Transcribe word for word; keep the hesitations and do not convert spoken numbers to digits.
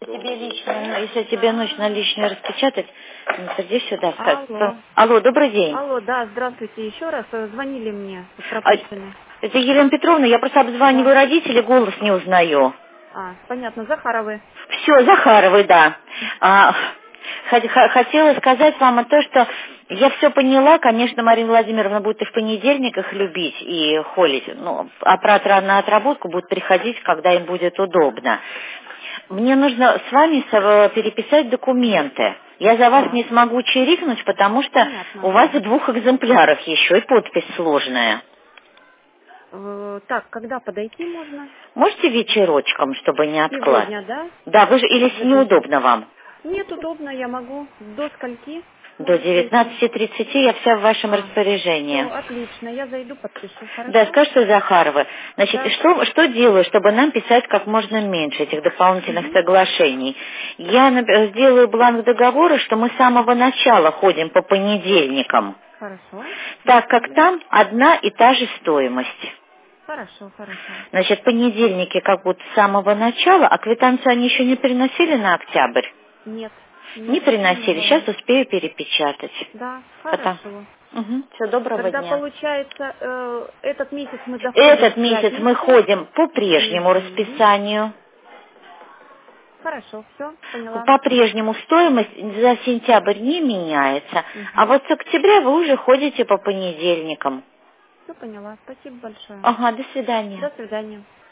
Тебе лично, ну, если тебе нужно лишнее распечатать, ну, иди сюда. Алло. Алло, добрый день. Алло, да, здравствуйте еще раз. Э, Звонили мне, тут А, пропущенный. это Елена Петровна, я просто Да. обзваниваю родителей, голос не узнаю. А, понятно, Захаровы. Все, Захаровой, да. А, хот- х- хотела сказать вам о том, что я все поняла, конечно, Марина Владимировна будет и в понедельник их любить и холить, ну, оператора на отработку будут приходить, когда им будет удобно. Мне нужно с вами со- переписать документы. Я за вас Так, не смогу чирикнуть, потому что у понятно. вас в двух экземплярах еще и подпись сложная. Э, так, когда подойти можно? Можете вечерочком, чтобы не откладывать? Сегодня, да? Да, вы же, или если Запишу. неудобно вам? Нет, удобно, я могу. До скольки До можешь прийти? девятнадцати тридцати я вся в вашем А, распоряжении. все, отлично, я зайду, подпишу, Да, хорошо? скажите, Захарова, значит, Да. что, что делаю, чтобы нам писать как можно меньше этих дополнительных Угу. соглашений? Я нап- сделаю бланк договора, что мы с самого начала ходим по понедельникам, Хорошо. так как там одна и та же стоимость. Хорошо, хорошо. Значит, понедельники как будто с самого начала, а квитанцию они еще не переносили на октябрь? Нет, Не нет, еще не приносили, было. сейчас успею перепечатать. Да, Потом. хорошо. Угу. Всего доброго Тогда дня. получается, э, этот месяц мы доходим Этот в месяц мы пятницу. ходим по прежнему Угу. расписанию. Хорошо, все, поняла. По-прежнему стоимость за сентябрь не меняется. А Угу. вот с октября вы уже ходите по понедельникам. Все поняла. Спасибо большое. Ага, до свидания. До свидания.